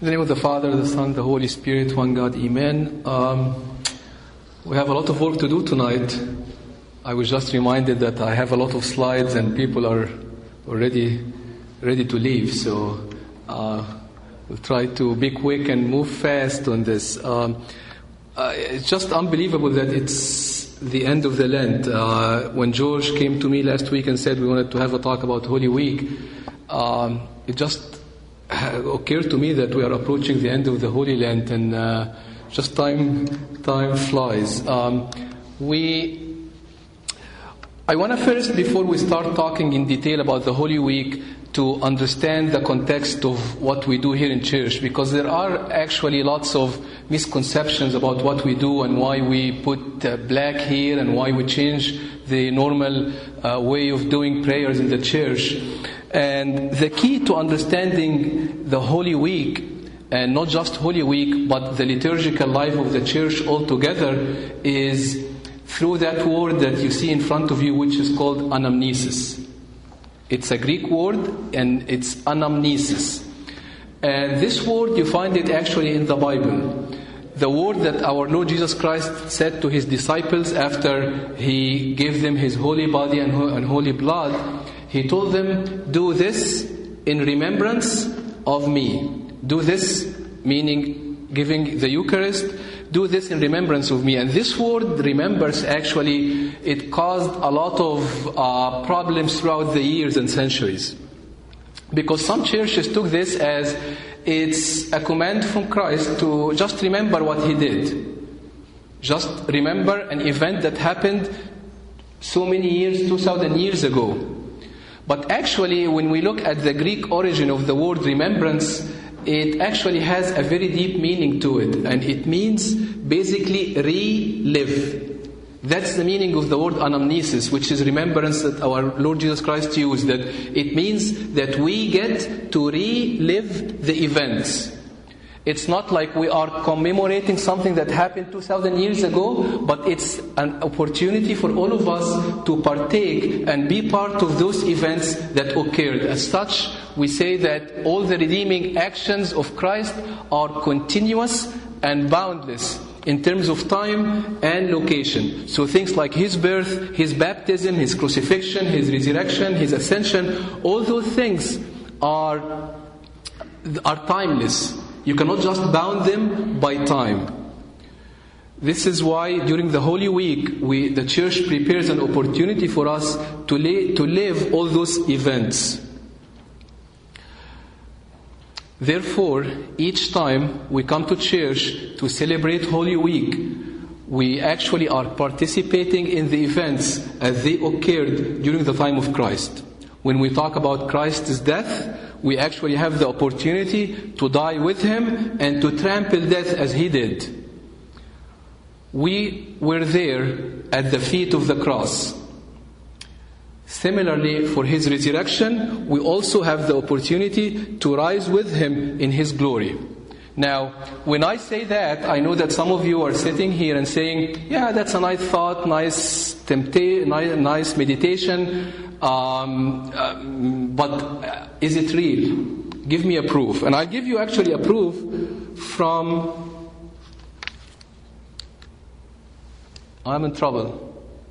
In the name of the Father, the Son, the Holy Spirit, one God, Amen. We have a lot of work to do tonight. I was just reminded that I have a lot of slides and people are already ready to leave. So we'll try to be quick and move fast on this. It's just unbelievable that it's the end of the Lent. When George came to me last week and said we wanted to have a talk about Holy Week, it just occurred to me that we are approaching the end of the Holy Lent, and just time flies. I want to first, before we start talking in detail about the Holy Week, to understand the context of what we do here in church, because there are actually lots of misconceptions about what we do and why we put black here and why we change the normal way of doing prayers in the church. And the key to understanding the Holy Week, and not just Holy Week, but the liturgical life of the church altogether, is through that word that you see in front of you, which is called anamnesis. It's a Greek word, and it's anamnesis. And this word, you find it actually in the Bible. The word that our Lord Jesus Christ said to His disciples after He gave them His holy body and holy blood, He told them, do this in remembrance of me. Do this, meaning giving the Eucharist, do this in remembrance of me. And this word, remembers, actually, it caused a lot of problems throughout the years and centuries. Because some churches took this as it's a command from Christ to just remember what He did. Just remember an event that happened so many years, 2,000 years ago. But actually, when we look at the Greek origin of the word remembrance, it actually has a very deep meaning to it. And it means basically relive. That's the meaning of the word anamnesis, which is remembrance that our Lord Jesus Christ used. That it means that we get to relive the events. It's not like we are commemorating something that happened 2,000 years ago, but it's an opportunity for all of us to partake and be part of those events that occurred. As such, we say that all the redeeming actions of Christ are continuous and boundless in terms of time and location. So things like His birth, His baptism, His crucifixion, His resurrection, His ascension, all those things are timeless. You cannot just bound them by time. This is why during the Holy Week, the Church prepares an opportunity for us to live all those events. Therefore, each time we come to church to celebrate Holy Week, we actually are participating in the events as they occurred during the time of Christ. When we talk about Christ's death, we actually have the opportunity to die with Him and to trample death as He did. We were there at the feet of the cross. Similarly, for His resurrection, we also have the opportunity to rise with Him in His glory. Now, when I say that, I know that some of you are sitting here and saying, yeah, that's a nice thought, nice meditation, but is it real? Give me a proof. And I'll give you actually a proof from... I'm in trouble.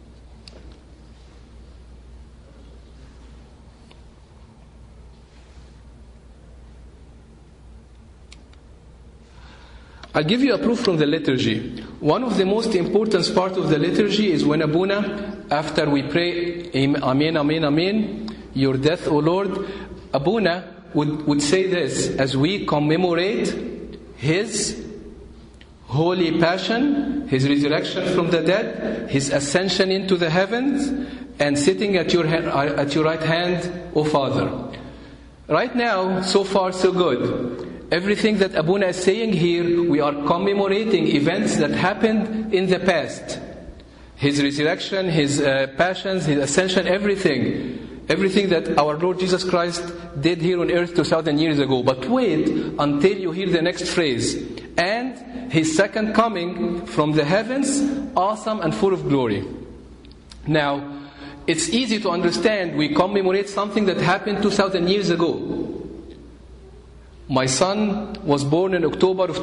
I'll give you a proof from the liturgy. One of the most important parts of the liturgy is when Abuna, after we pray, Amen, Amen, Amen, your death, O Lord, Abuna would say this as we commemorate His holy passion, His resurrection from the dead, His ascension into the heavens, and sitting at your right hand, O Father. Right now, so far so good. Everything that Abuna is saying here, we are commemorating events that happened in the past. His resurrection, His passions, His ascension, everything. Everything that our Lord Jesus Christ did here on earth 2,000 years ago. But wait until you hear the next phrase. And His second coming from the heavens, awesome and full of glory. Now, it's easy to understand we commemorate something that happened 2,000 years ago. My son was born in October of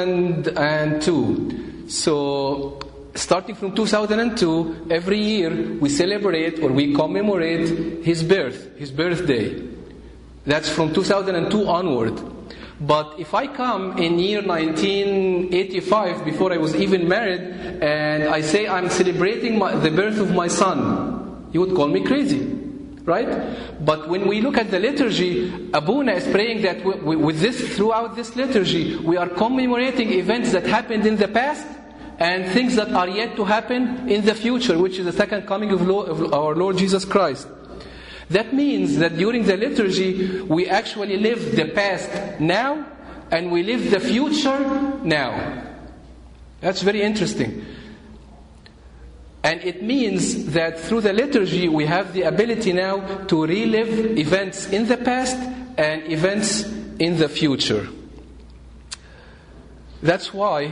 2002. So, starting from 2002, every year we celebrate or we commemorate his birthday. That's from 2002 onward. But if I come in year 1985, before I was even married, and I say I'm celebrating the birth of my son, you would call me crazy, right? But when we look at the liturgy, Abuna is praying that with this, throughout this liturgy, we are commemorating events that happened in the past and things that are yet to happen in the future, which is the second coming of our Lord Jesus Christ. That means that during the liturgy, we actually live the past now, and we live the future now. That's very interesting. And it means that through the liturgy, we have the ability now to relive events in the past and events in the future. That's why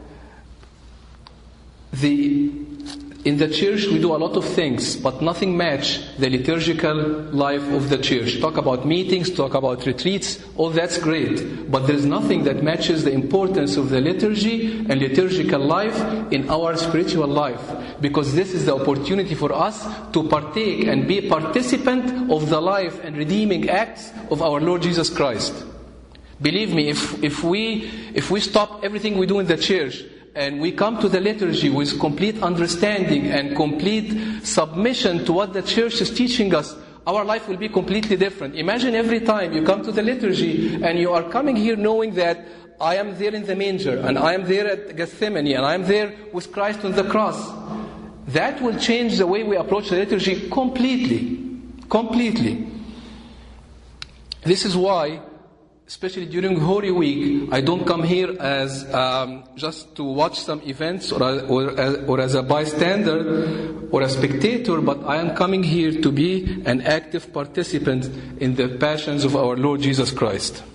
in the church we do a lot of things, but nothing match the liturgical life of the church. Talk about meetings, talk about retreats, all that's great. But there's nothing that matches the importance of the liturgy and liturgical life in our spiritual life. Because this is the opportunity for us to partake and be a participant of the life and redeeming acts of our Lord Jesus Christ. Believe me, if we stop everything we do in the church, and we come to the liturgy with complete understanding and complete submission to what the church is teaching us, our life will be completely different. Imagine every time you come to the liturgy and you are coming here knowing that I am there in the manger, and I am there at Gethsemane, and I am there with Christ on the cross. That will change the way we approach the liturgy completely. Completely. This is why, especially during Holy Week, I don't come here as just to watch some events or as a bystander or a spectator, but I am coming here to be an active participant in the passions of our Lord Jesus Christ.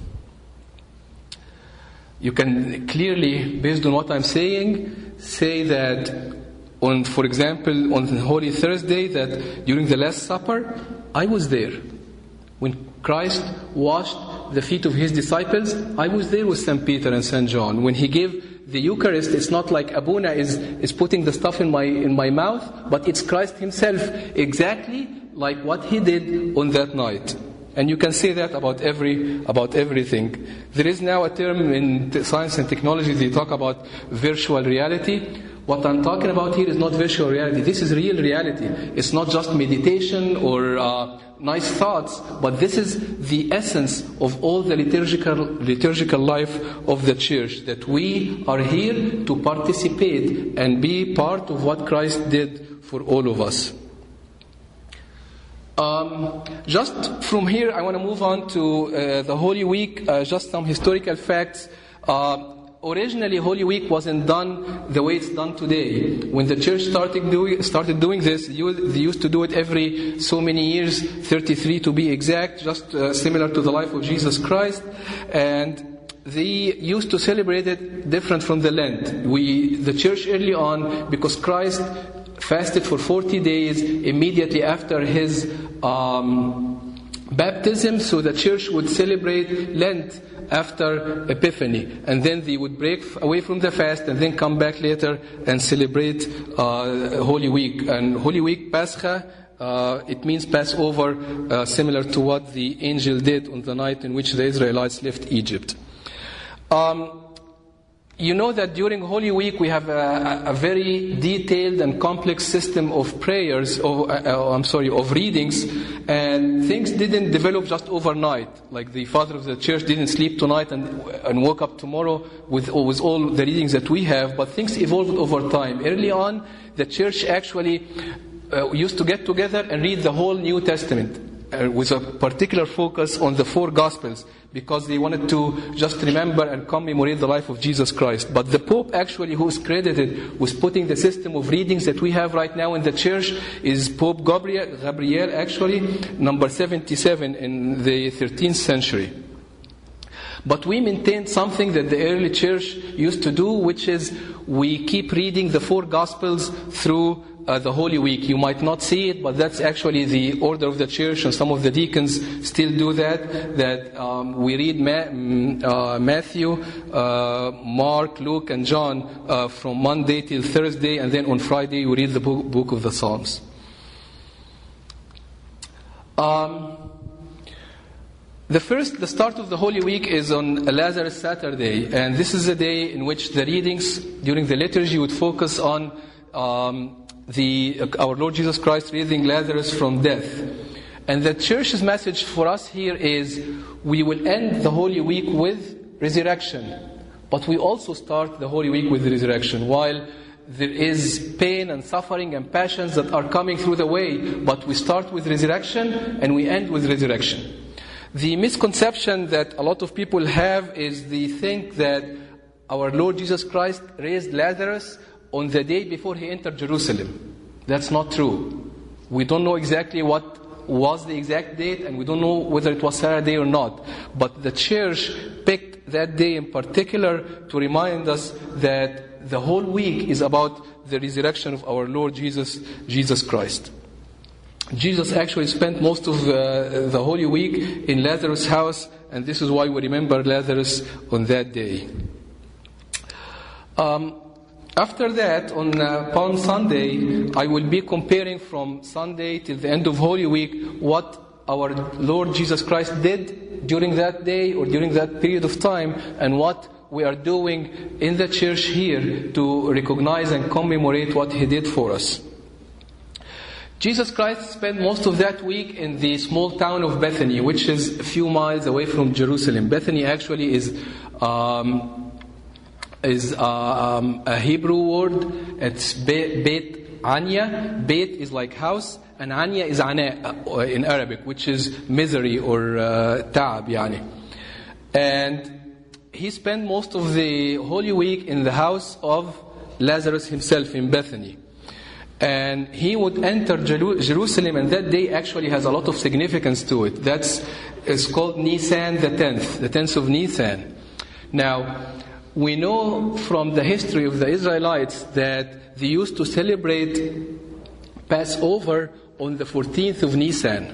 You can clearly, based on what I'm saying, say that, for example, on Holy Thursday, that during the Last Supper, I was there. When Christ washed the feet of His disciples, I was there with St. Peter and St. John. When He gave the Eucharist, it's not like Abuna is putting the stuff in my mouth, but it's Christ Himself, exactly like what He did on that night. And you can say that about everything. There is now a term in science and technology, they talk about virtual reality. What I'm talking about here is not virtual reality. This is real reality. It's not just meditation or nice thoughts, but this is the essence of all the liturgical life of the church. That we are here to participate and be part of what Christ did for all of us. Just from here, I want to move on to the Holy Week. Just some historical facts. Originally, Holy Week wasn't done the way it's done today. When the church started doing this, they used to do it every so many years, 33 to be exact, just similar to the life of Jesus Christ. And they used to celebrate it different from the Lent. The church early on, because Christ fasted for 40 days immediately after His baptism, so the church would celebrate Lent after Epiphany, and then they would break away from the fast and then come back later and celebrate Holy Week. And Holy Week, Pascha, it means Passover, similar to what the angel did on the night in which the Israelites left Egypt. You know that during Holy Week we have a very detailed and complex system of prayers, of readings, and things didn't develop just overnight. Like the father of the church didn't sleep tonight and woke up tomorrow with all the readings that we have, but things evolved over time. Early on, the church actually used to get together and read the whole New Testament with a particular focus on the 4 Gospels, because they wanted to just remember and commemorate the life of Jesus Christ. But the Pope actually, who is credited with putting the system of readings that we have right now in the church, is Pope Gabriel, actually, number 77 in the 13th century. But we maintain something that the early church used to do, which is we keep reading the 4 Gospels through the Holy Week. You might not see it, but that's actually the order of the church, and some of the deacons still do that. We read Matthew, Mark, Luke, and John from Monday till Thursday, and then on Friday we read the book of the Psalms. The start of the Holy Week is on Lazarus Saturday, and this is a day in which the readings during the liturgy would focus on our Lord Jesus Christ raising Lazarus from death. And the church's message for us here is we will end the Holy Week with resurrection, but we also start the Holy Week with the resurrection. While there is pain and suffering and passions that are coming through the way, but we start with resurrection and we end with resurrection. The misconception that a lot of people have is they think that our Lord Jesus Christ raised Lazarus on the day before he entered Jerusalem. That's not true. We don't know exactly what was the exact date, and we don't know whether it was Saturday or not. But the church picked that day in particular to remind us that the whole week is about the resurrection of our Lord Jesus Christ. Jesus actually spent most of the Holy Week in Lazarus' house, and this is why we remember Lazarus on that day. After that, on Palm Sunday, I will be comparing from Sunday till the end of Holy Week what our Lord Jesus Christ did during that day or during that period of time, and what we are doing in the church here to recognize and commemorate what He did for us. Jesus Christ spent most of that week in the small town of Bethany, which is a few miles away from Jerusalem. Bethany actually is a Hebrew word. It's Beit Anya. Beit is like house, and Anya is Ana in Arabic, which is misery or ta'ab, yani. And he spent most of the Holy Week in the house of Lazarus himself in Bethany. And he would enter Jerusalem, and that day actually has a lot of significance to it. It's called Nisan the 10th of Nisan. Now, we know from the history of the Israelites that they used to celebrate Passover on the 14th of Nisan.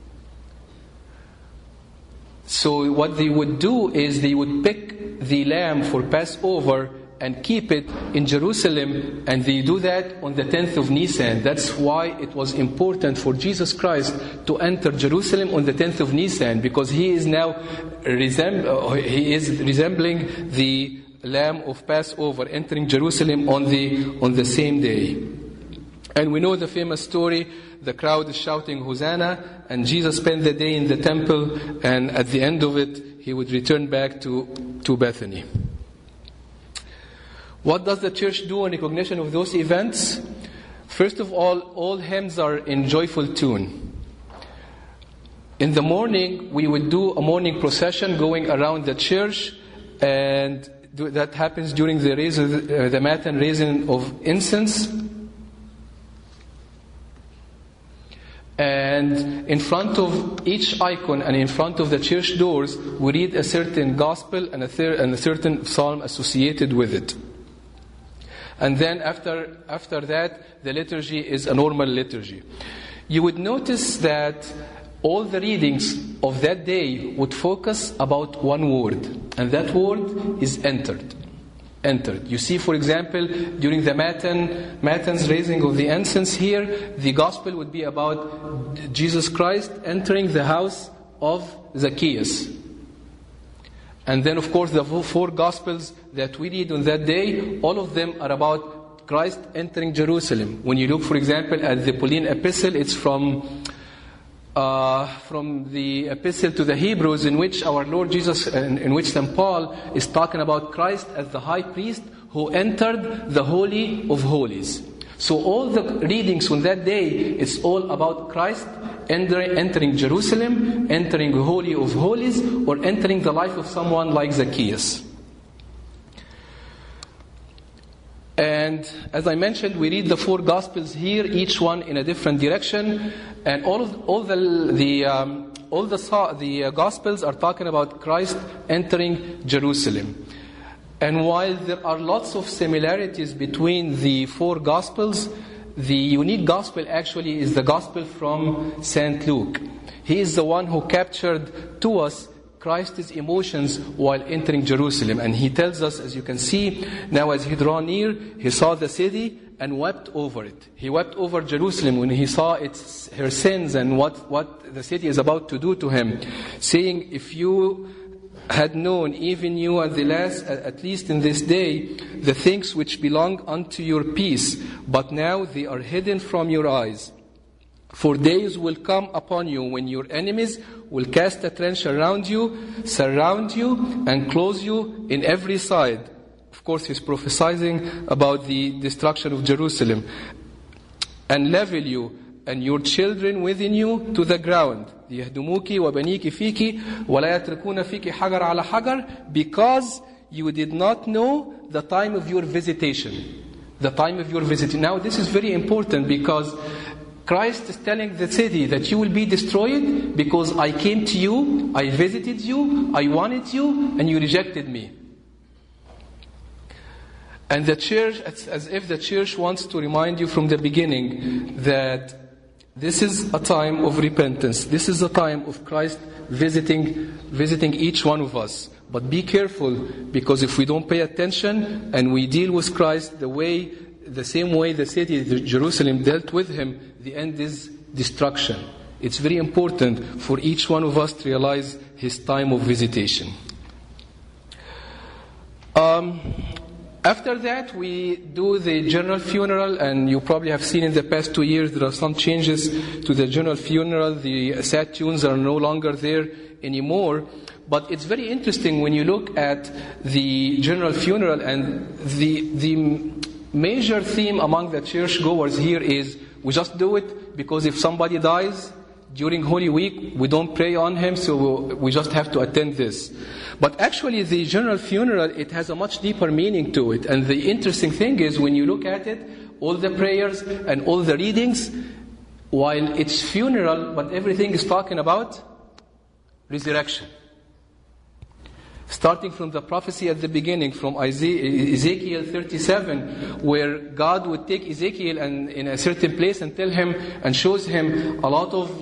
So what they would do is they would pick the lamb for Passover and keep it in Jerusalem, and they do that on the 10th of Nisan. That's why it was important for Jesus Christ to enter Jerusalem on the 10th of Nisan, because he is now resembling the Lamb of Passover, entering Jerusalem on the same day. And we know the famous story. The crowd is shouting Hosanna, and Jesus spent the day in the temple, and at the end of it, he would return back to Bethany. What does the church do in recognition of those events? First of all hymns are in joyful tune. In the morning, we would do a morning procession going around the church, and that happens during the Mass and raising of incense. And in front of each icon and in front of the church doors, we read a certain gospel and a certain psalm associated with it. And then after that, the liturgy is a normal liturgy. You would notice that all the readings of that day would focus about one word, and that word is entered. Entered. You see, for example, during the Matins raising of the incense here, the gospel would be about Jesus Christ entering the house of Zacchaeus. And then, of course, the 4 Gospels that we read on that day, all of them are about Christ entering Jerusalem. When you look, for example, at the Pauline epistle, it's from the epistle to the Hebrews, in which our Lord Jesus, in which St. Paul is talking about Christ as the high priest who entered the Holy of Holies. So all the readings on that day, it's all about Christ entering Jerusalem, entering the Holy of Holies, or entering the life of someone like Zacchaeus. And as I mentioned, we read the 4 Gospels here, each one in a different direction, and all all the Gospels are talking about Christ entering Jerusalem. And while there are lots of similarities between the 4 Gospels, the unique Gospel actually is the Gospel from St. Luke. He is the one who captured to us Christ's emotions while entering Jerusalem. And he tells us, as you can see, now as he drew near, he saw the city and wept over it. He wept over Jerusalem when he saw her sins and what the city is about to do to him, saying, if you had known, even you at least in this day, the things which belong unto your peace, but now they are hidden from your eyes. For days will come upon you when your enemies will cast a trench around you, surround you, and close you in every side. Of course, he's prophesying about the destruction of Jerusalem. And level you and your children within you to the ground. يهدموكِ وبنيكِ فيكِ ولا يتركون فيكِ حجر على حجر, because you did not know the time of your visitation. The time of your visitation. Now this is very important, because Christ is telling the city that you will be destroyed because I came to you, I visited you, I wanted you, and you rejected me. And the church, it's as if the church wants to remind you from the beginning that this is a time of repentance. This is a time of Christ visiting each one of us. But be careful, because if we don't pay attention and we deal with Christ the same way the city of Jerusalem dealt with him, the end is destruction. It's very important for each one of us to realize his time of visitation. After that, we do the general funeral, and you probably have seen in the past 2 years there are some changes to the general funeral. The sad tunes are no longer there anymore. But it's very interesting when you look at the general funeral, and the major theme among the churchgoers here is we just do it because if somebody dies during Holy Week, we don't pray on him, so we just have to attend this. But actually the general funeral, it has a much deeper meaning to it. And the interesting thing is, when you look at it, all the prayers and all the readings, while it's funeral, but everything is talking about resurrection. Starting from the prophecy at the beginning, from Ezekiel 37, where God would take Ezekiel and in a certain place and tell him and shows him a lot of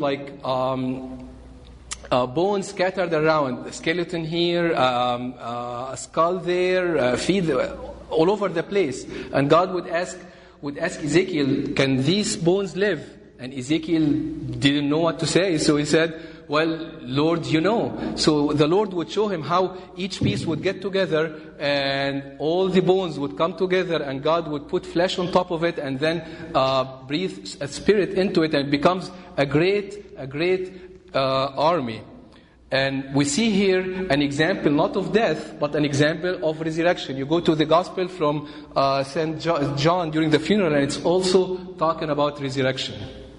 bones scattered around, a skeleton here, a skull there, feet all over the place. And God would ask Ezekiel, can these bones live? And Ezekiel didn't know what to say, so he said, well, Lord, you know. So the Lord would show him how each piece would get together and all the bones would come together, and God would put flesh on top of it and then breathe a spirit into it, and it becomes a great army. And we see here an example not of death, but an example of resurrection. You go to the Gospel from St. John during the funeral, and it's also talking about resurrection.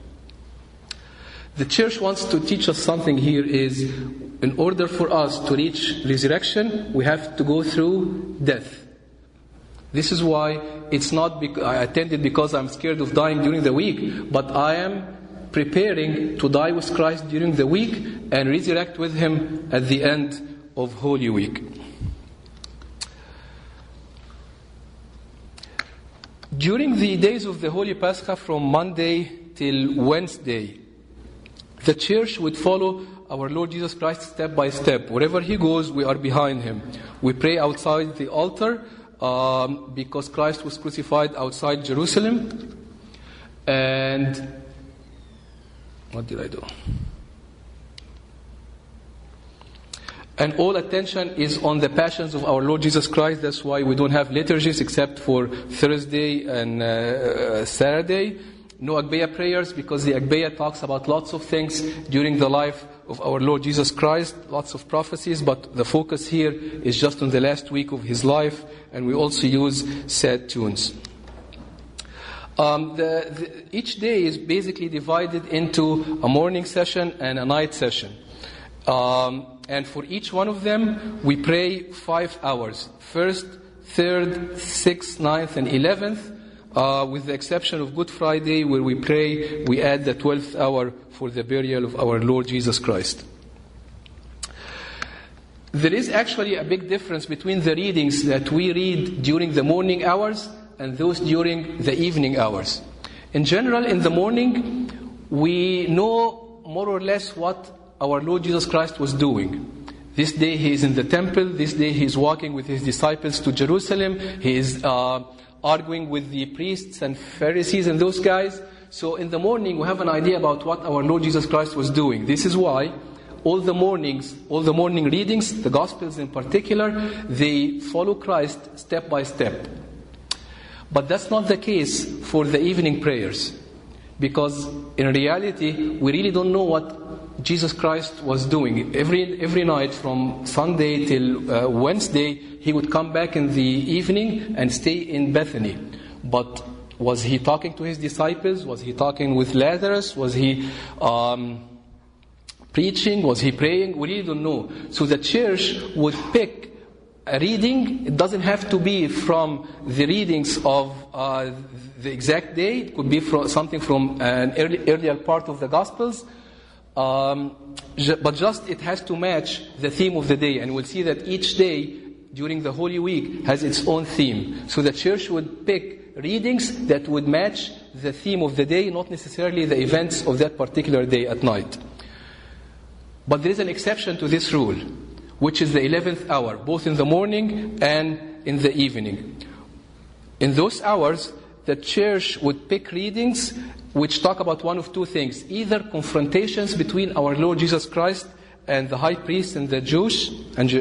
The church wants to teach us something here is, in order for us to reach resurrection, we have to go through death. This is why it's not I attended because I'm scared of dying during the week, but I am preparing to die with Christ during the week and resurrect with him at the end of Holy Week. During the days of the Holy Pascha, from Monday till Wednesday, the church would follow our Lord Jesus Christ step by step. Wherever he goes, we are behind him. We pray outside the altar because Christ was crucified outside Jerusalem. And what did I do? And all attention is on the passions of our Lord Jesus Christ. That's why we don't have liturgies except for Thursday and Saturday. No Agbeya prayers, because the Agbeya talks about lots of things during the life of our Lord Jesus Christ, lots of prophecies, but the focus here is just on the last week of his life, and we also use sad tunes. Each day is basically divided into a morning session and a night session. And for each one of them, we pray 5 hours. 1st, 3rd, 6th, 9th, and 11th. With the exception of Good Friday, where we add the 12th hour for the burial of our Lord Jesus Christ. There is actually a big difference between the readings that we read during the morning hours and those during the evening hours. In general, in the morning, we know more or less what our Lord Jesus Christ was doing. This day he is in the temple. This day he is walking with his disciples to Jerusalem. He is arguing with the priests and Pharisees and those guys. So in the morning we have an idea about what our Lord Jesus Christ was doing. This is why all the morning readings, the Gospels in particular, they follow Christ step by step. But that's not the case for the evening prayers. Because in reality, we really don't know what Jesus Christ was doing. Every night from Sunday till Wednesday, he would come back in the evening and stay in Bethany. But was he talking to his disciples? Was he talking with Lazarus? Was he preaching? Was he praying? We really don't know. So the church would pick a reading. It doesn't have to be from the readings of the exact day. It could be something from an earlier part of the Gospels. But just it has to match the theme of the day. And we'll see that each day during the Holy Week has its own theme. So the church would pick readings that would match the theme of the day, not necessarily the events of that particular day at night. But there is an exception to this rule, which is the 11th hour, both in the morning and in the evening. In those hours, the church would pick readings which talk about one of two things: either confrontations between our Lord Jesus Christ and the high priest and the Jews,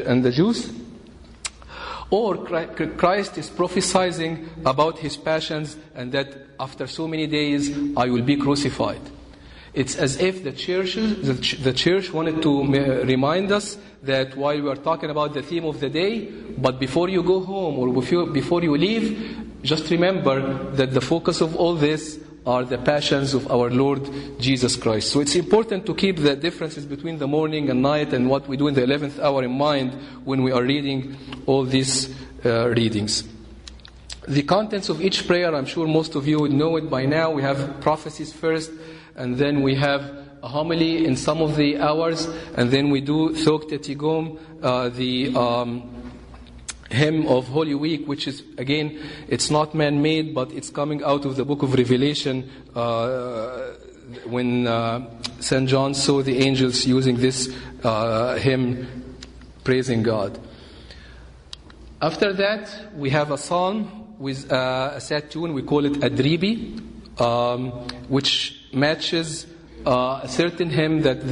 or Christ is prophesying about his passions and that after so many days I will be crucified. It's as if the church wanted to remind us that while we are talking about the theme of the day, but before you go home or before you leave, just remember that the focus of all this are the passions of our Lord Jesus Christ. So it's important to keep the differences between the morning and night and what we do in the 11th hour in mind when we are reading all these readings. The contents of each prayer, I'm sure most of you would know it by now. We have prophecies first, and then we have a homily in some of the hours, and then we do Thok Tetigom, the hymn of Holy Week, which is, again, it's not man-made, but it's coming out of the book of Revelation when St. John saw the angels using this hymn, praising God. After that, we have a psalm with a sad tune. We call it Adribi, which matches a certain hymn that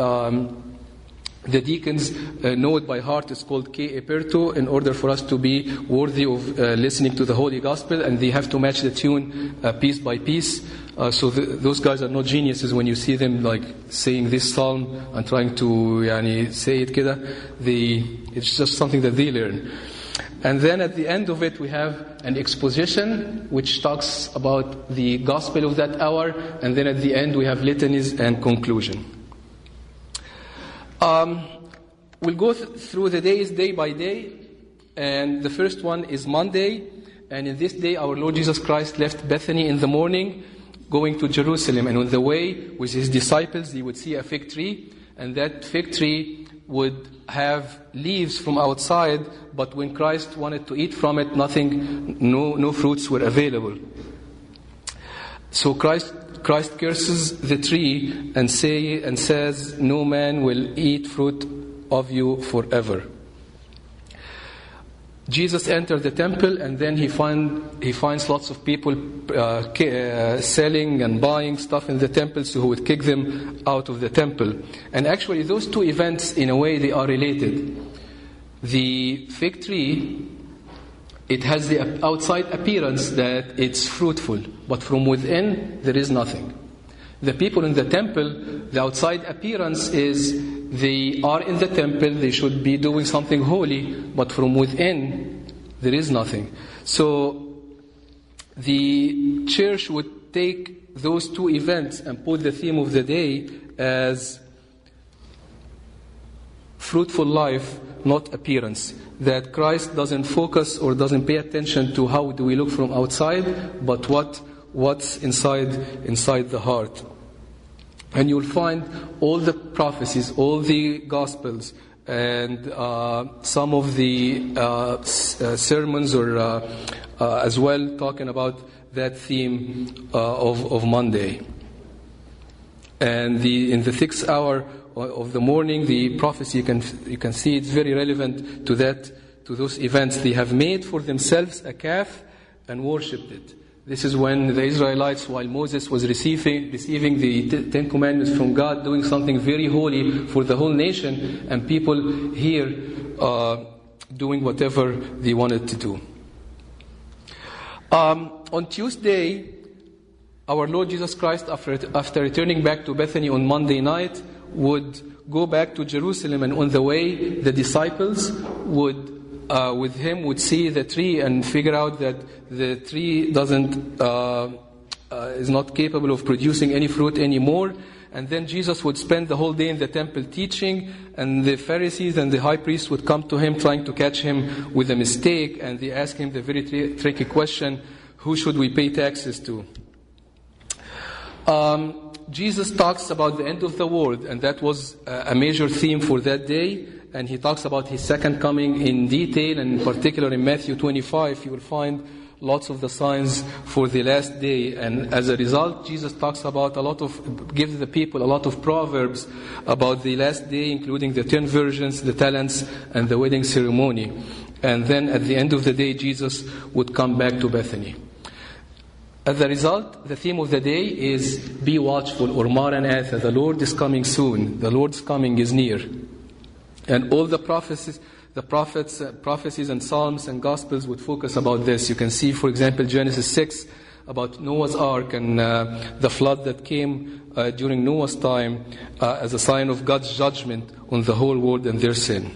the deacons know it by heart. It's called Ke Eperto, in order for us to be worthy of listening to the Holy Gospel, and they have to match the tune piece by piece. So those guys are not geniuses when you see them like saying this psalm and trying to say it kida. It's just something that they learn. And then at the end of it, we have an exposition which talks about the gospel of that hour. And then at the end, we have litanies and conclusion. We'll go through the days day by day. And the first one is Monday. And in this day, our Lord Jesus Christ left Bethany in the morning, going to Jerusalem. And on the way with his disciples, he would see a fig tree. And that fig tree would have leaves from outside, but when Christ wanted to eat from it, no fruits were available. So Christ curses the tree and says, "No man will eat fruit of you forever." Jesus entered the temple, and then he finds lots of people selling and buying stuff in the temple, so he would kick them out of the temple. And actually, those two events, in a way, they are related. The fig tree, it has the outside appearance that it's fruitful, but from within, there is nothing. The people in the temple, the outside appearance is they are in the temple, they should be doing something holy, but from within, there is nothing. So the church would take those two events and put the theme of the day as fruitful life, not appearance. That Christ doesn't focus or doesn't pay attention to how do we look from outside, but what's inside the heart. And you'll find all the prophecies, all the Gospels, and some of the sermons or as well talking about that theme of Monday. And in the 6th hour of the morning, the prophecy, you can see it's very relevant to those events. They have made for themselves a calf and worshipped it. This is when the Israelites, while Moses was receiving the Ten Commandments from God, doing something very holy for the whole nation, and people here doing whatever they wanted to do. On Tuesday, our Lord Jesus Christ, after returning back to Bethany on Monday night, would go back to Jerusalem, and on the way, the disciples would see the tree and figure out that the tree is not capable of producing any fruit anymore. And then Jesus would spend the whole day in the temple teaching, and the Pharisees and the high priest would come to him trying to catch him with a mistake, and they ask him the very tricky question, who should we pay taxes to? Jesus talks about the end of the world, and that was a major theme for that day. And he talks about his second coming in detail, and in particular in Matthew 25, you will find lots of the signs for the last day. And as a result, Jesus talks about gives the people a lot of proverbs about the last day, including the 10 virgins, the talents, and the wedding ceremony. And then at the end of the day, Jesus would come back to Bethany. As a result, the theme of the day is be watchful, or Maranatha. The Lord is coming soon. The Lord's coming is near. And all the prophecies and Psalms and Gospels would focus about this. You can see, for example, Genesis 6 about Noah's Ark and the flood that came during Noah's time as a sign of God's judgment on the whole world and their sin.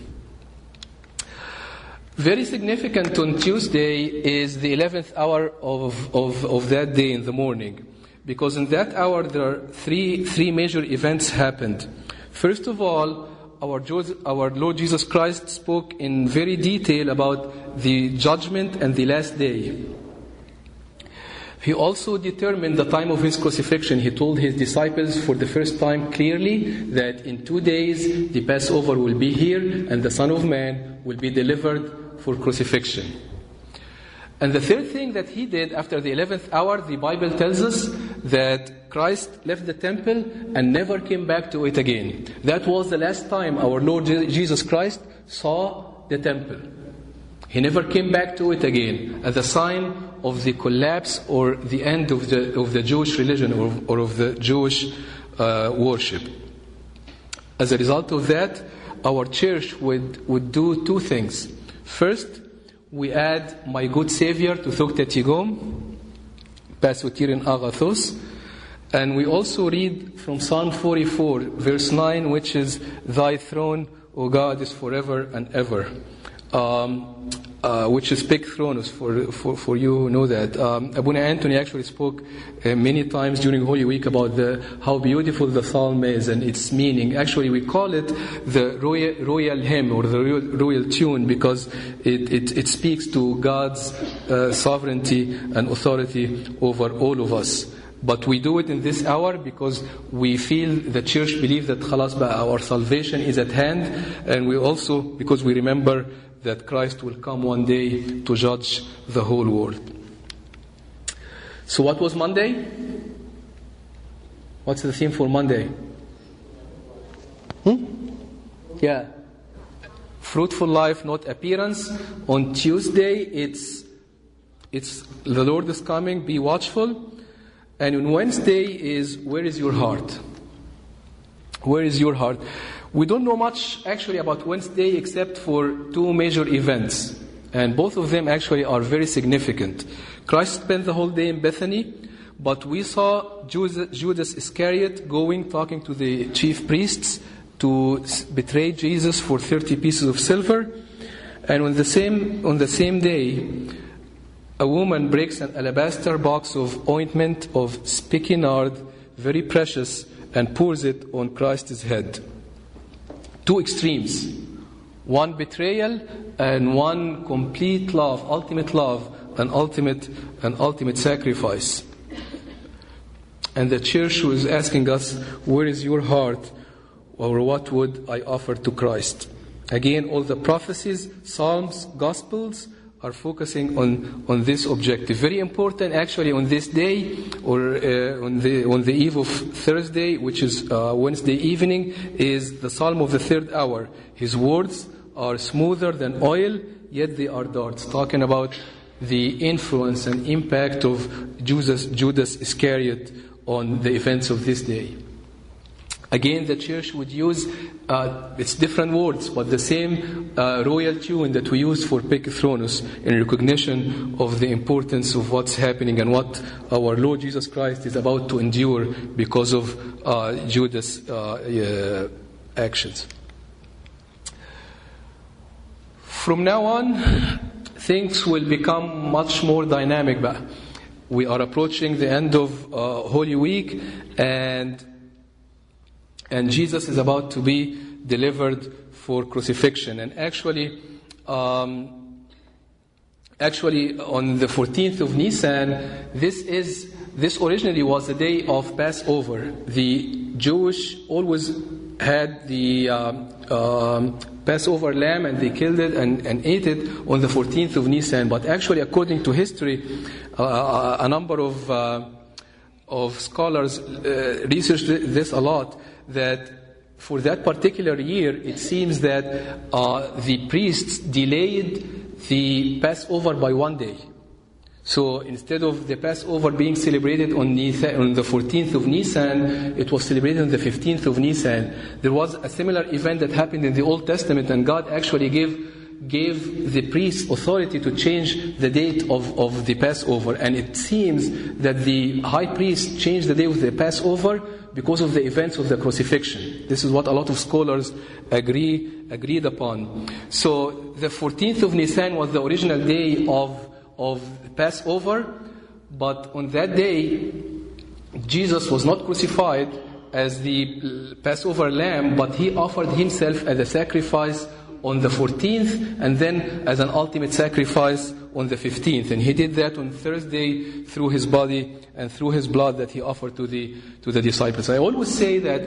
Very significant on Tuesday is the 11th hour of that day in the morning, because in that hour there are three major events happened. First of all, our Lord Jesus Christ spoke in very detail about the judgment and the last day. He also determined the time of his crucifixion. He told his disciples for the first time clearly that in 2 days the Passover will be here and the Son of Man will be delivered for crucifixion. And the third thing that he did after the 11th hour, the Bible tells us that Christ left the temple and never came back to it again. That was the last time our Lord Jesus Christ saw the temple. He never came back to it again, as a sign of the collapse or the end of the Jewish religion or of the Jewish worship. As a result of that, our church would do two things. First, we add my good Savior to Thokta Tigom, Pasutirin Agathos, and we also read from Psalm 44, verse 9, which is, Thy throne, O God, is forever and ever. Which is Pek Thronos, for you who know that. Abuna Anthony actually spoke many times during Holy Week about how beautiful the psalm is and its meaning. Actually, we call it the royal hymn or the royal tune because it speaks to God's sovereignty and authority over all of us. But we do it in this hour because we feel the church believes that khalas, our salvation is at hand, and we also because we remember that Christ will come one day to judge the whole world. So what was Monday? What's the theme for Monday? Yeah. Fruitful life, not appearance. On Tuesday, it's the Lord is coming, be watchful. And on Wednesday is, where is your heart? Where is your heart? We don't know much actually about Wednesday except for two major events. And both of them actually are very significant. Christ spent the whole day in Bethany, but we saw Judas Iscariot talking to the chief priests to betray Jesus for 30 pieces of silver. And on the same day, a woman breaks an alabaster box of ointment of spikenard, very precious, and pours it on Christ's head. Two extremes. One betrayal and one complete love, ultimate love, and ultimate sacrifice. And the church was asking us, where is your heart? Or what would I offer to Christ? Again, all the prophecies, Psalms, Gospels are focusing on this objective. Very important, actually, on this day, or on the eve of Thursday, which is Wednesday evening, is the Psalm of the third hour. His words are smoother than oil, yet they are darts, talking about the influence and impact of Judas Iscariot on the events of this day. Again, the church would use, it's different words, but the same royal tune that we use for Pekithronus in recognition of the importance of what's happening and what our Lord Jesus Christ is about to endure because of Judas' actions. From now on, things will become much more dynamic. We are approaching the end of Holy Week, and Jesus is about to be delivered for crucifixion. And actually, on the 14th of Nisan, this originally was the day of Passover. The Jewish always had the Passover lamb, and they killed it and ate it on the 14th of Nisan. But actually, according to history, a number of scholars researched this a lot, that for that particular year, it seems that the priests delayed the Passover by 1 day. So instead of the Passover being celebrated on the 14th of Nisan, it was celebrated on the 15th of Nisan. There was a similar event that happened in the Old Testament, and God actually gave the priests authority to change the date of the Passover. And it seems that the high priest changed the day of the Passover because of the events of the crucifixion. This is what a lot of scholars agreed upon. So the 14th of Nisan was the original day of Passover, but on that day, Jesus was not crucified as the Passover lamb, but he offered himself as a sacrifice on the 14th, and then as an ultimate sacrifice on the 15th. And he did that on Thursday through his body and through his blood that he offered to the disciples. I always say that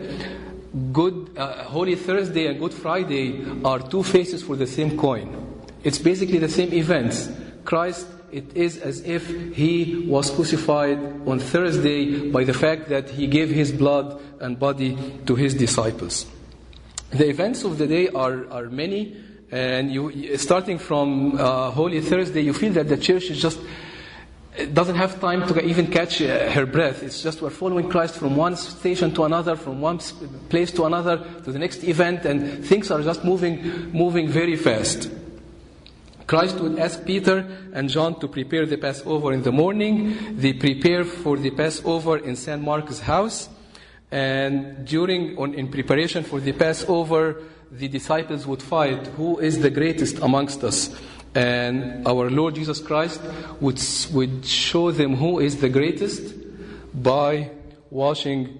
Holy Thursday and Good Friday are two faces for the same coin. It's basically the same events. Christ, it is as if he was crucified on Thursday by the fact that he gave his blood and body to his disciples. The events of the day are many, and starting from Holy Thursday, you feel that the church doesn't have time to even catch her breath. It's just we're following Christ from one station to another, from one place to another, to the next event, and things are just moving very fast. Christ would ask Peter and John to prepare the Passover in the morning. They prepare for the Passover in St. Mark's house. And in preparation for the Passover, the disciples would fight who is the greatest amongst us. And our Lord Jesus Christ would show them who is the greatest by washing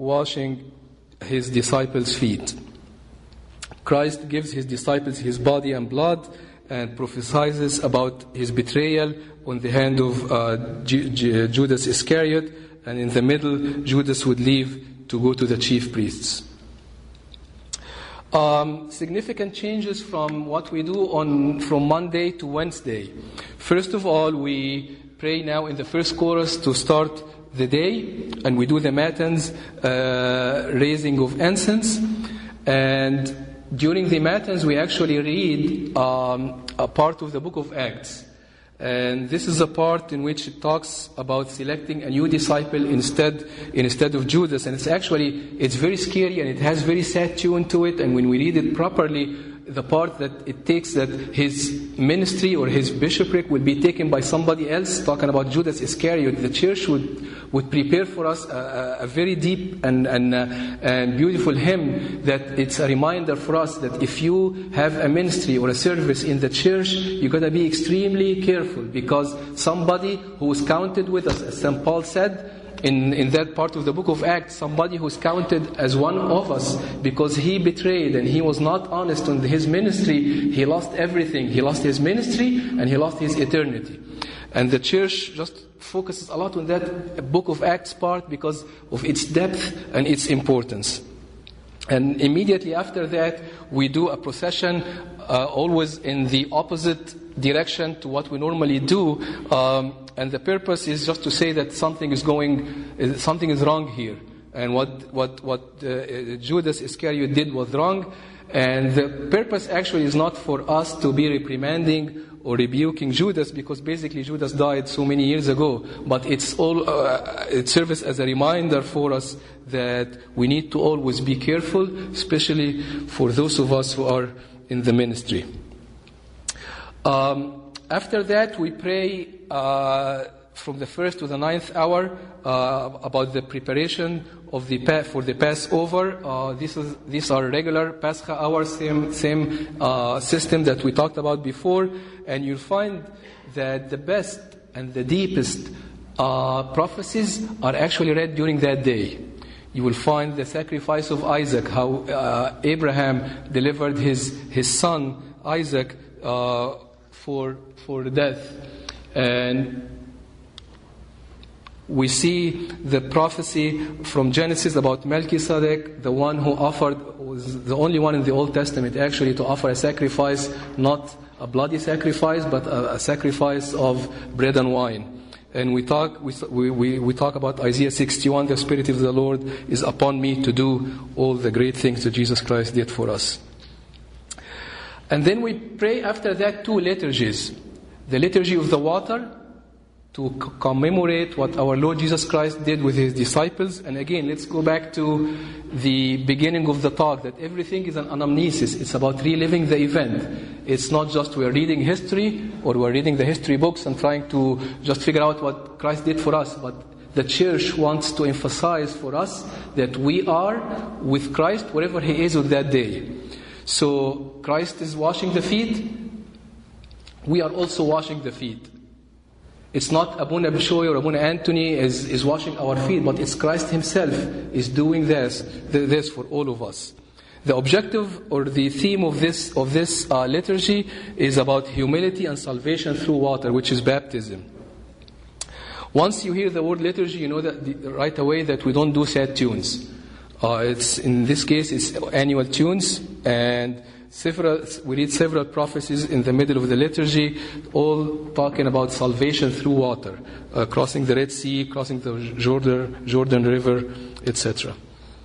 his disciples' feet. Christ gives his disciples his body and blood, and prophesies about his betrayal on the hand of Judas Iscariot, and in the middle, Judas would leave to go to the chief priests. Significant changes from what we do from Monday to Wednesday. First of all, we pray now in the first chorus to start the day, and we do the matins, raising of incense, and during the matins, we actually read a part of the book of Acts. And this is a part in which it talks about selecting a new disciple instead of Judas. And it's very scary, and it has very sad tune to it. And when we read it properly, the part that it takes that his ministry or his bishopric will be taken by somebody else, talking about Judas Iscariot, the church would prepare for us a very deep and beautiful hymn that it's a reminder for us that if you have a ministry or a service in the church, you got to be extremely careful, because somebody who is counted with us, as St. Paul said, in that part of the book of Acts, somebody who's counted as one of us because he betrayed and he was not honest in his ministry, he lost everything. He lost his ministry and he lost his eternity. And the church just focuses a lot on that book of Acts part because of its depth and its importance. And immediately after that, we do a procession, always in the opposite direction to what we normally do. And the purpose is just to say that something is wrong here. And what Judas Iscariot did was wrong. And the purpose actually is not for us to be reprimanding or rebuking Judas, because basically Judas died so many years ago. But it's all it serves as a reminder for us that we need to always be careful, especially for those of us who are in the ministry. After that, we pray from the 1st to the 9th hour about the preparation of for the Passover. These are regular Pascha hours, same system that we talked about before. And you'll find that the best and the deepest prophecies are actually read during that day. You will find the sacrifice of Isaac, how Abraham delivered his son Isaac for death. And we see the prophecy from Genesis about Melchizedek, the one who was the only one in the Old Testament actually to offer a sacrifice, not a bloody sacrifice, but a sacrifice of bread and wine. And we talk about Isaiah 61, the Spirit of the Lord is upon me to do all the great things that Jesus Christ did for us. And then we pray after that 2 liturgies. The liturgy of the water, to commemorate what our Lord Jesus Christ did with His disciples. And again, let's go back to the beginning of the talk, that everything is an anamnesis. It's about reliving the event. It's not just we're reading history, or we're reading the history books and trying to just figure out what Christ did for us, but the church wants to emphasize for us that we are with Christ wherever He is on that day. So Christ is washing the feet. We are also washing the feet. It's not Abuna Bishoy or Abuna Anthony is washing our feet, but it's Christ Himself is doing this for all of us. The objective or the theme of this liturgy is about humility and salvation through water, which is baptism. Once you hear the word liturgy, you know that right away that we don't do sad tunes. In this case, it's annual tunes, and we read several prophecies in the middle of the liturgy, all talking about salvation through water, crossing the Red Sea, crossing the Jordan River, etc.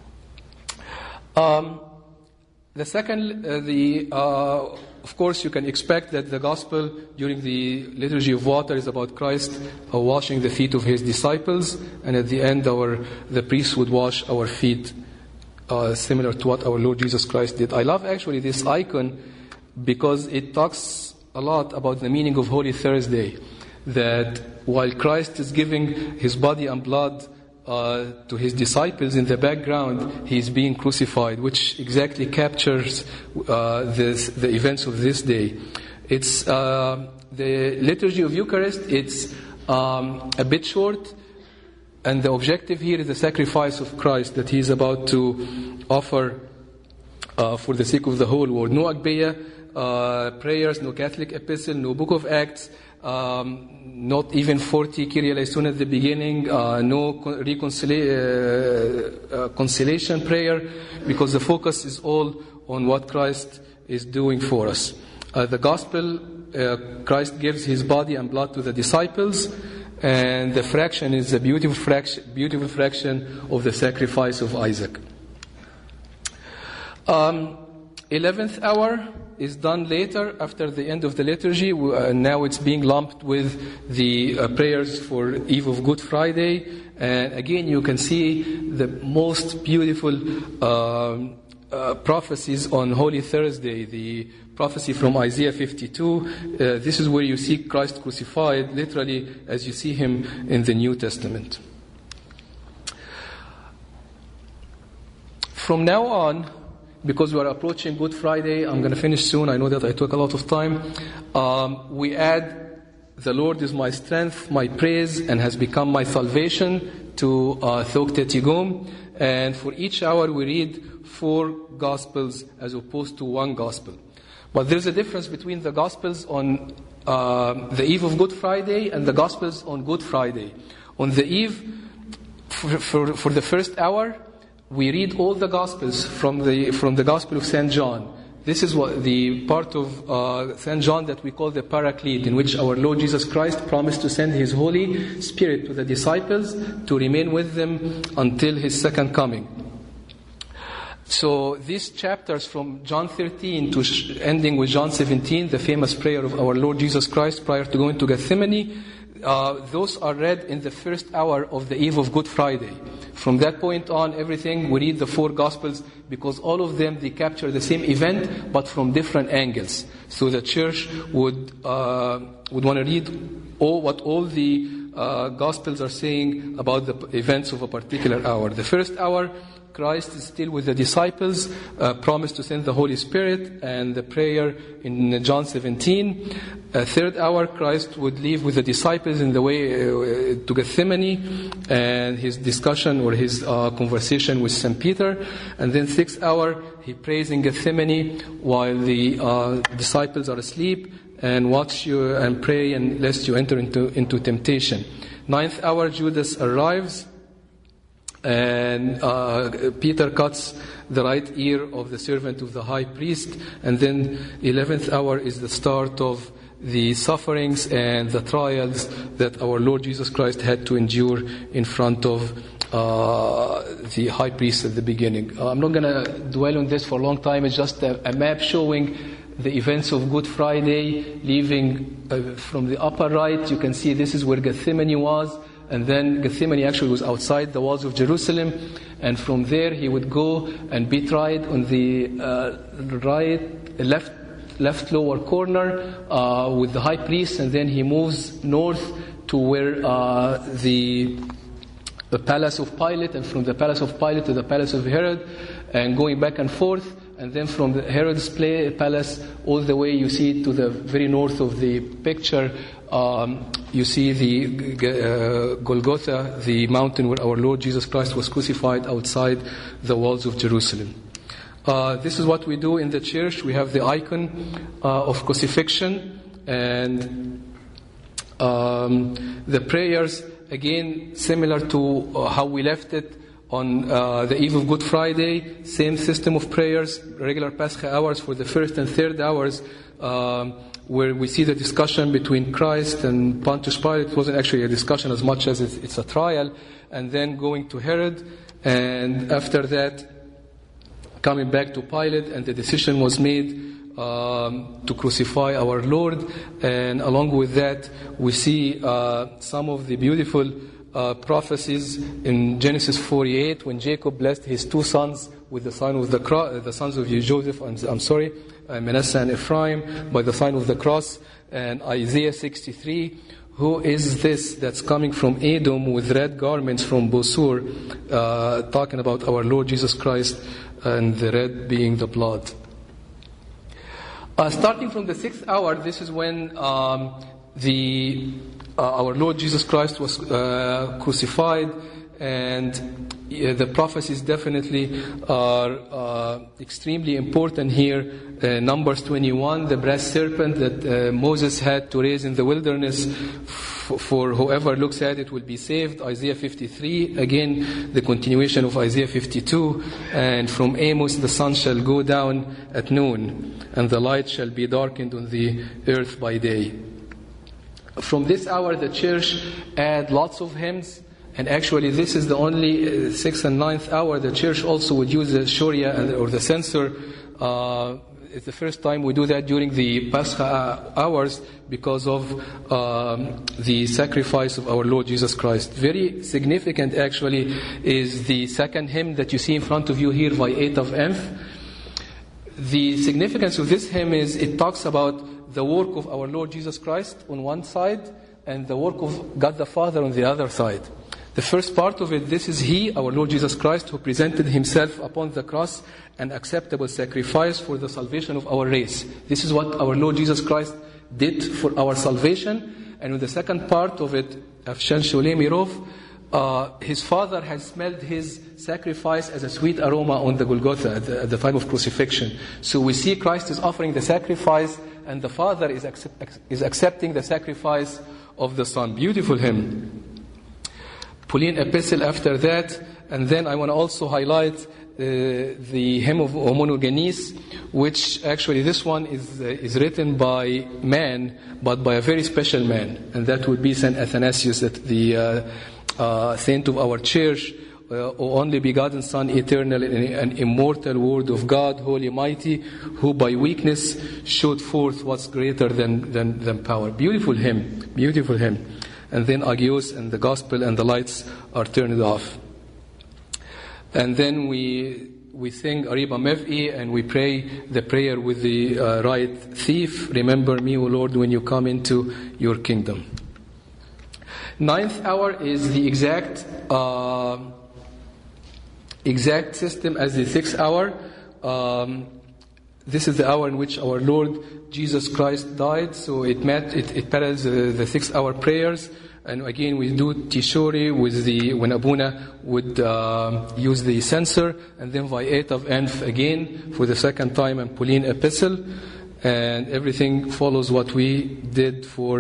The second, of course, you can expect that the gospel during the liturgy of water is about Christ washing the feet of His disciples, and at the end, the priest would wash our feet. Similar to what our Lord Jesus Christ did. I love actually this icon because it talks a lot about the meaning of Holy Thursday. That while Christ is giving His body and blood to His disciples, in the background He is being crucified, which exactly captures the events of this day. It's the liturgy of Eucharist. It's a bit short. And the objective here is the sacrifice of Christ that He is about to offer for the sake of the whole world. No Agpeya prayers, no Catholic epistle, no Book of Acts, not even 40 Kyrie eleison at the beginning, no conciliation prayer, because the focus is all on what Christ is doing for us. The Gospel, Christ gives His body and blood to the disciples, and the fraction is a beautiful fraction of the sacrifice of Isaac. 11th hour is done later after the end of the liturgy. Now it's being lumped with the prayers for Eve of Good Friday. And again, you can see the most beautiful prophecies on Holy Thursday. The prophecy from Isaiah 52. This is where you see Christ crucified, literally, as you see Him in the New Testament. From now on, because we are approaching Good Friday, I'm going to finish soon. I know that I took a lot of time. We add, "The Lord is my strength, my praise, and has become my salvation" to Thokte Tigum. And for each hour we read 4 Gospels as opposed to 1 Gospel. But there's a difference between the Gospels on the eve of Good Friday and the Gospels on Good Friday. On the eve, for the first hour, we read all the Gospels from the Gospel of St. John. This is what the part of St. John that we call the Paraclete, in which our Lord Jesus Christ promised to send His Holy Spirit to the disciples to remain with them until His second coming. So these chapters from John 13 to ending with John 17, the famous prayer of our Lord Jesus Christ prior to going to Gethsemane, those are read in the first hour of the eve of Good Friday. From that point on, everything, we read the four Gospels because all of them, they capture the same event but from different angles. So the church would want to read what all the Gospels are saying about the events of a particular hour. The first hour, Christ is still with the disciples, promised to send the Holy Spirit, and the prayer in John 17. Third hour, Christ would leave with the disciples in the way to Gethsemane, and his discussion or his conversation with St. Peter. And then sixth hour, he prays in Gethsemane while the disciples are asleep, and watch you and pray, and lest you enter into temptation. Ninth hour, Judas arrives, and Peter cuts the right ear of the servant of the high priest. And then 11th hour is the start of the sufferings and the trials that our Lord Jesus Christ had to endure in front of the high priest at the beginning. I'm not going to dwell on this for a long time. It's just a map showing the events of Good Friday. Leaving from the upper right, you can see this is where Gethsemane was. And then Gethsemane actually was outside the walls of Jerusalem. And from there he would go and be tried on the left lower corner with the high priest. And then he moves north to where the palace of Pilate, and from the palace of Pilate to the palace of Herod, and going back and forth. And then from the Herod's palace all the way, you see to the very north of the picture, you see the Golgotha, the mountain where our Lord Jesus Christ was crucified outside the walls of Jerusalem. This is what we do in the church. We have the icon of crucifixion, and the prayers, again, similar to how we left it on the eve of Good Friday. Same system of prayers, regular Pascha hours for the first and third hours, where we see the discussion between Christ and Pontius Pilate. It wasn't actually a discussion as much as it's a trial. And then going to Herod, and after that coming back to Pilate, and the decision was made to crucify our Lord. And along with that, we see some of the beautiful prophecies in Genesis 48, when Jacob blessed his two sons with the sign of the cross, the sons of Joseph, Manasseh and Ephraim, by the sign of the cross. And Isaiah 63, who is this that's coming from Edom with red garments from Bosur, talking about our Lord Jesus Christ, and the red being the blood. Starting from the 6th hour, this is when our Lord Jesus Christ was crucified, and the prophecies definitely are extremely important here. Numbers 21, the brass serpent that Moses had to raise in the wilderness, for whoever looks at it will be saved. Isaiah 53, again the continuation of Isaiah 52, and from Amos, the sun shall go down at noon, and the light shall be darkened on the earth by day. From this hour, the church add lots of hymns, and actually this is the only 6th and 9th hour. The church also would use the Shoria or the censer. It's the first time we do that during the Pascha hours because of the sacrifice of our Lord Jesus Christ. Very significant actually is the second hymn that you see in front of you here, Vayetav Enf. The significance of this hymn is it talks about the work of our Lord Jesus Christ on one side and the work of God the Father on the other side. The first part of it, this is He, our Lord Jesus Christ, who presented Himself upon the cross, an acceptable sacrifice for the salvation of our race. This is what our Lord Jesus Christ did for our salvation. And in the second part of it, Afshan Sholei Mirov, His Father has smelled His sacrifice as a sweet aroma on the Golgotha at the time of crucifixion. So we see Christ is offering the sacrifice, and the Father is accepting the sacrifice of the Son. Beautiful hymn. Pauline epistle after that, and then I want to also highlight the hymn of Homogenes, which actually this one is written by man, but by a very special man, and that would be Saint Athanasius, the saint of our church, O only begotten Son, eternal and immortal Word of God, holy, mighty, who by weakness showed forth what's greater than power. Beautiful hymn, beautiful hymn. And then Agios and the Gospel and the lights are turned off. And then we sing Ariba Mev'i, and we pray the prayer with the right thief. Remember me, O Lord, when you come into your kingdom. 9th hour is the exact system as the 6th hour. This is the hour in which our Lord Jesus Christ died, so it parallels the 6th hour prayers. And again, we do Tishori when Abuna would use the censer, and then Vayetav Enf again for the second time, and Pauline epistle, and everything follows what we did for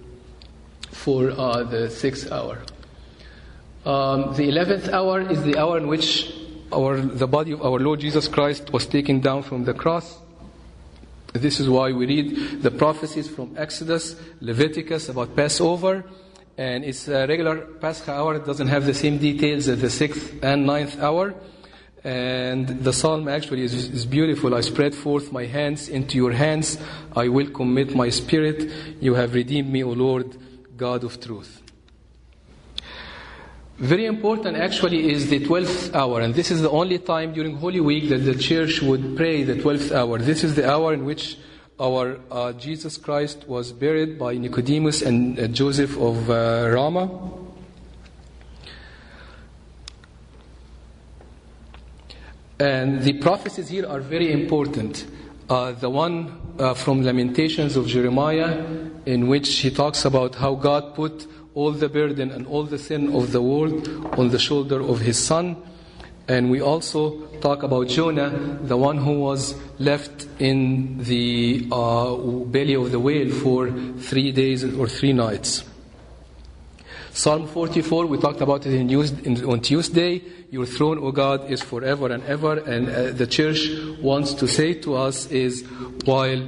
the 6th hour. The 11th hour is the hour in which the body of our Lord Jesus Christ was taken down from the cross. This is why we read the prophecies from Exodus, Leviticus about Passover, and it's a regular Pascha hour. It doesn't have the same details as the 6th and 9th hour. And the psalm actually is beautiful. I spread forth my hands into your hands. I will commit my spirit. You have redeemed me, O Lord, God of truth. Very important actually is the 12th hour, and this is the only time during Holy Week that the church would pray the 12th hour. This is the hour in which our Jesus Christ was buried by Nicodemus and Joseph of Ramah. And the prophecies here are very important. The one from Lamentations of Jeremiah, in which he talks about how God put all the burden and all the sin of the world on the shoulder of his Son. And we also talk about Jonah, the one who was left in the belly of the whale for 3 days or 3 nights. Psalm 44, we talked about it on Tuesday. Your throne, O God, is forever and ever. And the church wants to say to us is, while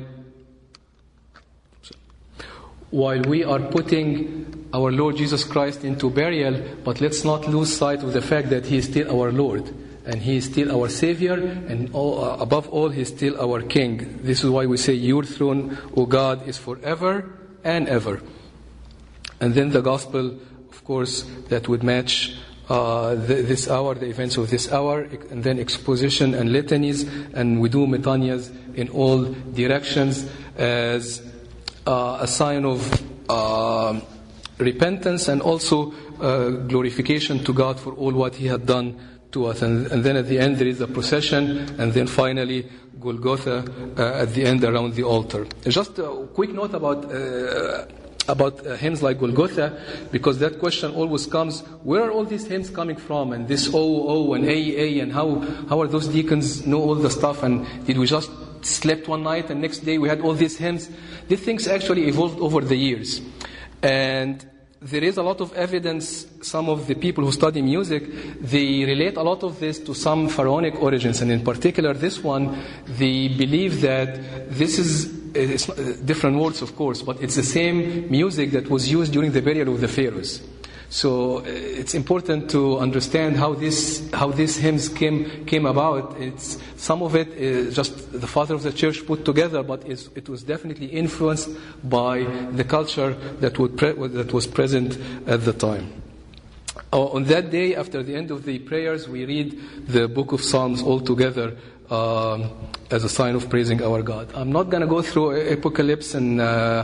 we are putting our Lord Jesus Christ into burial, but let's not lose sight of the fact that He is still our Lord, and He is still our Savior, and above all, He is still our King. This is why we say, your throne, O God, is forever and ever. And then the Gospel, of course, that would match this hour, the events of this hour, and then exposition and litanies, and we do metanias in all directions as a sign of repentance and also glorification to God for all what He had done to us. And then at the end there is a procession, and then finally Golgotha at the end around the altar. Just a quick note about hymns like Golgotha, because that question always comes: where are all these hymns coming from? And this O and A, and how are those deacons know all the stuff? And did we just slept one night and next day we had all these hymns? These things actually evolved over the years. And there is a lot of evidence. Some of the people who study music, they relate a lot of this to some pharaonic origins, and in particular this one, they believe that this is, it's different words of course, but it's the same music that was used during the burial of the pharaohs. So it's important to understand how these hymns came about. It's some of it is just the father of the church put together, but it was definitely influenced by the culture that was present at the time. On that day, after the end of the prayers, we read the book of Psalms all together as a sign of praising our God. I'm not going to go through Apocalypse and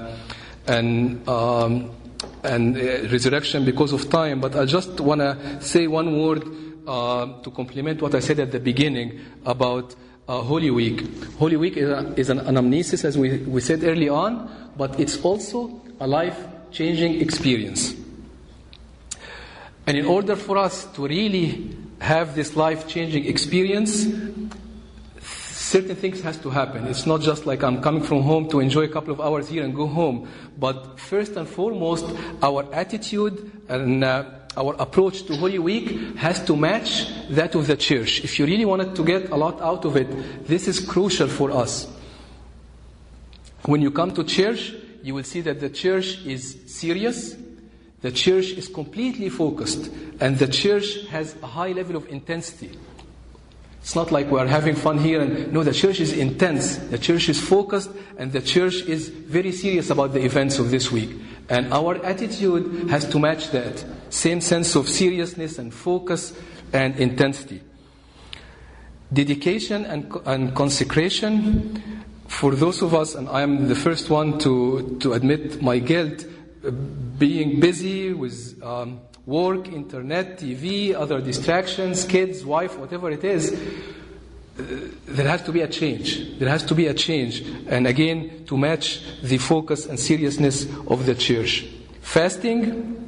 resurrection because of time, but I just want to say one word to complement what I said at the beginning about Holy Week. Holy Week is an anamnesis, as we said early on, but it's also a life-changing experience. And in order for us to really have this life-changing experience, certain things has to happen. It's not just like I'm coming from home to enjoy a couple of hours here and go home. But first and foremost, our attitude and our approach to Holy Week has to match that of the church. If you really wanted to get a lot out of it, this is crucial for us. When you come to church, you will see that the church is serious, the church is completely focused, and the church has a high level of intensity. It's not like we are having fun here. No, the church is intense, the church is focused, and the church is very serious about the events of this week. And our attitude has to match that same sense of seriousness and focus and intensity. Dedication and consecration, for those of us, and I am the first one to admit my guilt, being busy with work, internet, TV, other distractions, kids, wife, whatever it is, there has to be a change. There has to be a change. And again, to match the focus and seriousness of the church. Fasting,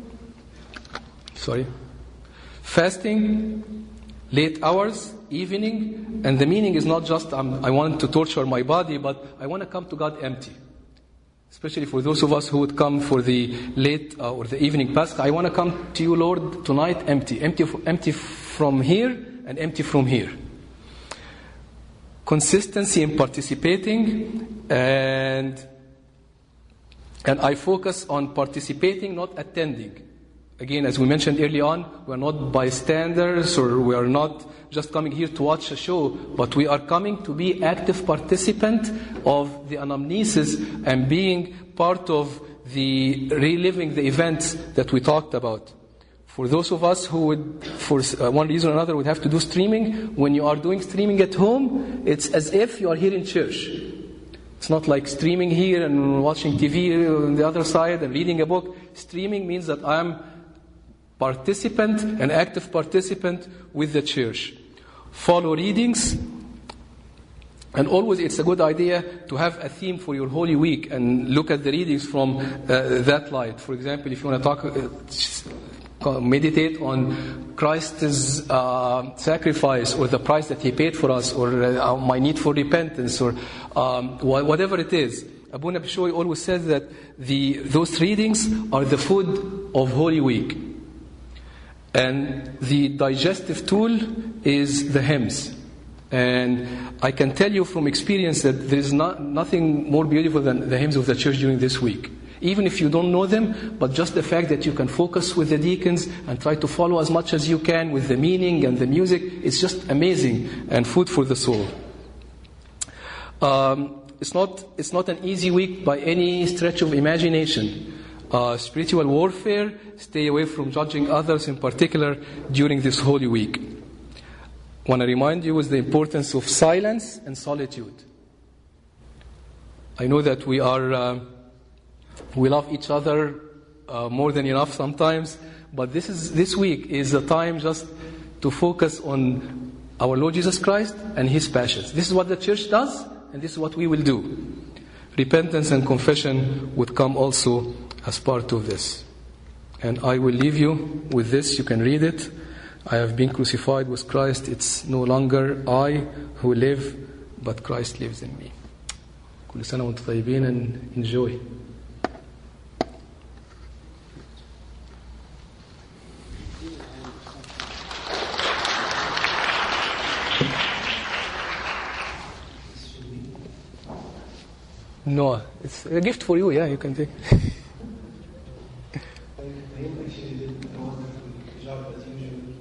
late hours, evening, and the meaning is not just I want to torture my body, but I want to come to God empty. Especially for those of us who would come for the late or the evening Pascha, I want to come to you, Lord, tonight empty from here and empty from here. Consistency in participating, and I focus on participating, not attending. Again, as we mentioned early on, we are not bystanders, or we are not just coming here to watch a show, but we are coming to be active participant of the anamnesis and being part of the reliving the events that we talked about. For those of us who would, for one reason or another, would have to do streaming, when you are doing streaming at home, it's as if you are here in church. It's not like streaming here and watching TV on the other side and reading a book. Streaming means that I am participant, an active participant with the church. Follow readings, and always it's a good idea to have a theme for your Holy Week and look at the readings from that light. For example, if you want to meditate on Christ's sacrifice, or the price that He paid for us, or my need for repentance, or whatever it is. Abuna Bishoy always says that those readings are the food of Holy Week. And the digestive tool is the hymns. And I can tell you from experience that there is nothing more beautiful than the hymns of the church during this week. Even if you don't know them, but just the fact that you can focus with the deacons and try to follow as much as you can with the meaning and the music, it's just amazing and food for the soul. It's not an easy week by any stretch of imagination. Spiritual warfare, stay away from judging others, in particular during this Holy Week. I want to remind you of the importance of silence and solitude. I know that we love each other more than enough sometimes, but this week is a time just to focus on our Lord Jesus Christ and His passions. This is what the church does, and this is what we will do. Repentance and confession would come also as part of this. And I will leave you with this. You can read it. I have been crucified with Christ. It's no longer I who live, but Christ lives in me. كل سنة وانتم طيبين, and enjoy. No, it's a gift for you. Yeah, you can take. Actually did a wonderful job as usual.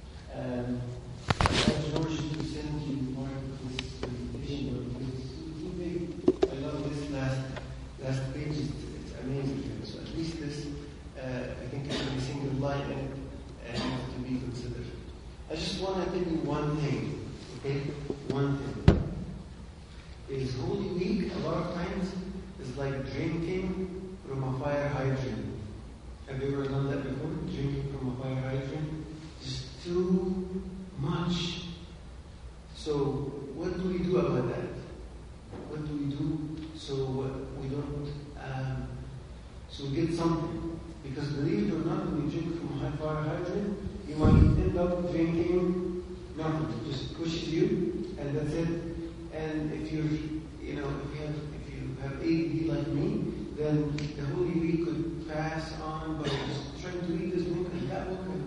George, to send you more of this presentation, because it's too big. I love this last page. It's amazing. So at least this, I think every single line in it has to be considered. I just want to tell you one thing. Okay, one thing. Is Holy Week a lot of times is like drinking from a fire hydrant. Have you ever done that before? Drinking from a fire hydrant? Just too much. So what do we do about that? What do we do so we don't, so we get something? Because believe it or not, when you drink from a fire hydrant, you might end up drinking nothing. It just pushes you, and that's it. And if you have ADD like me, then the Holy Week could pass on by just trying to eat as much as that one.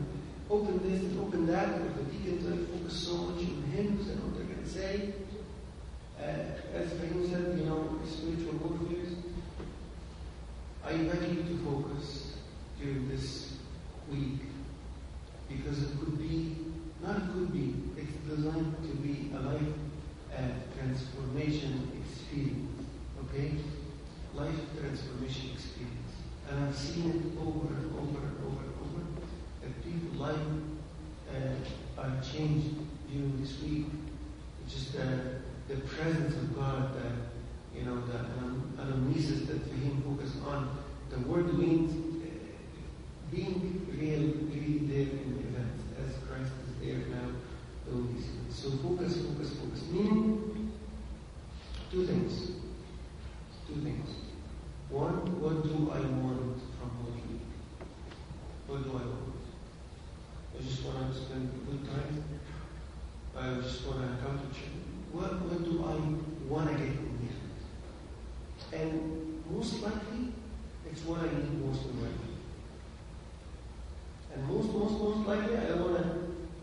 open this and open that, or the deacons focus so much on hymns and what they're going to say. As Fahim said, spiritual warfare. I invite you to focus during this week, because it's designed to be a life transformation experience, okay? Life transformation experience. And I've seen it over and over and over and over, that people's lives are changed during this week. It's just the presence of God, the anamnesis that Fahim focused on. The word means being really there in the event, as Christ is there now. So focus. Meaning, two things. One, what do I want from Holy Week? What do I want? I just want to spend a good time. I just want to come to church. What do I want to get in here? And most likely, it's what I need most in my life. And most likely, I don't want to,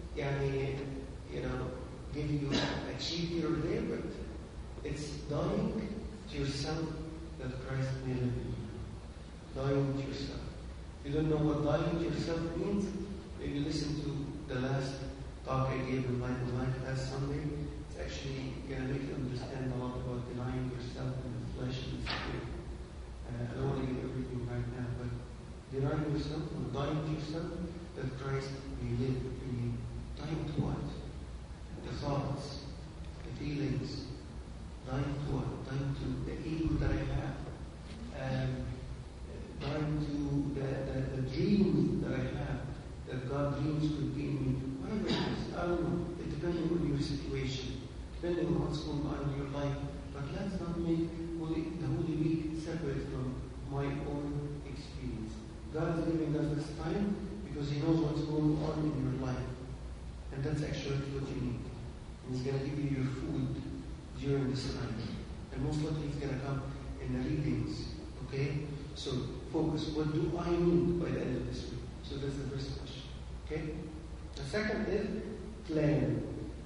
give you a cheat here or there, but it's dying to yourself that Christ may live in you. Dying to yourself. If you don't know what dying to yourself means, maybe listen to the last talk I gave in Light and Life last Sunday. It's actually going to make you understand a lot about denying yourself in the flesh and the spirit. I don't want to give everything right now, but denying yourself or dying to yourself that Christ may live in you. Dying to what? The thoughts, the feelings. Dying to what? Dying to the ego that I have. Dying to the dreams that I have, that God dreams could be in me. Whatever it is, I don't know. It depends on your situation, depending on what's going on in your life. But let's not make the Holy Week separate from my own experience. God is giving us this time because He knows what's going on in your life. And that's actually what you need. And He's going to give you your food during this time. And most likely He's going to come in the readings. Okay? So focus. What do I need by the end of this week? So that's the first question. Okay? The second is plan.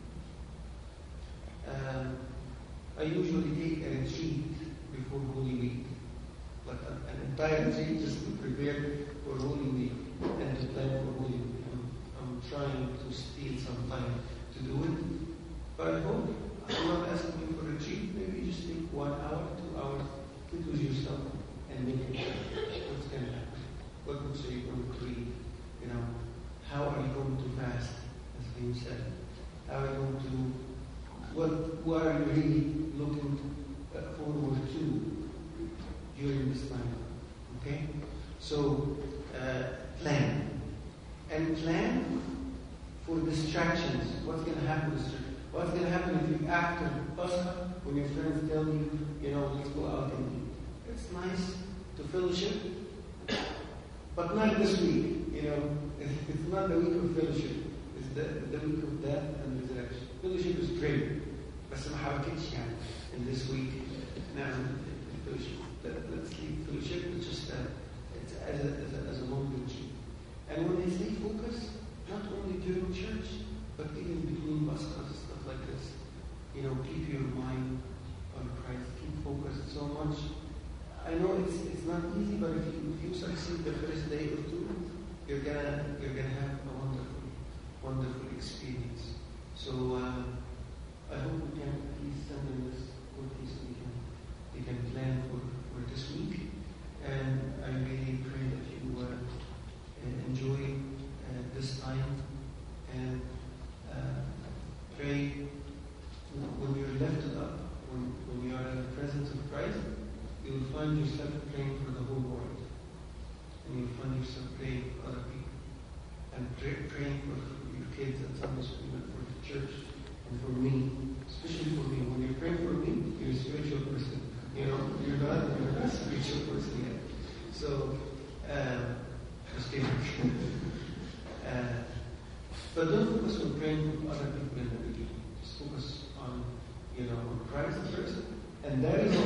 I usually take a retreat before Holy Week. Like an entire retreat just to prepare for Holy Week and to plan for Holy Week. I'm trying to steal some time to do it. But I hope I'm not asking you for a retreat. Maybe just take 1 hour, 2 hours, sit with yourself and make it happen. What's going to happen? What books are you going to read? How are you going to fast, as Liam said? How are you going to, what are you really looking forward to during this time? Okay? So, plan. And plan for distractions. What's going to happen? What's going to happen if you, after Pascha, when your friends tell you, let's go out and eat? It's nice to fellowship, but not this week. It's not the week of fellowship. It's the week of death and resurrection. Fellowship is great, but ما حركتش in this week. Now, fellowship. Let's leave fellowship. It's just it's as a long retreat. And when they say focus, not only during church, but even between Paschas and stuff like this. Keep your mind on Christ. Keep focused so much. I know it's not easy, but if you succeed the first day or two, you're gonna have a wonderful experience. So I hope we can at least send them this good piece we can plan for this week. And I really pray that you enjoy this time and pray when you're lifted up, when you are in the presence of Christ. You will find yourself praying for the whole world. And you'll find yourself praying for other people. And praying for your kids at Sunday school and for the church and for me. Especially for me. When you're praying for me, you're a spiritual person. You're not a spiritual person yet. So, just kidding. But don't focus on praying for other people in the beginning. Just focus on, on Christ first. And that is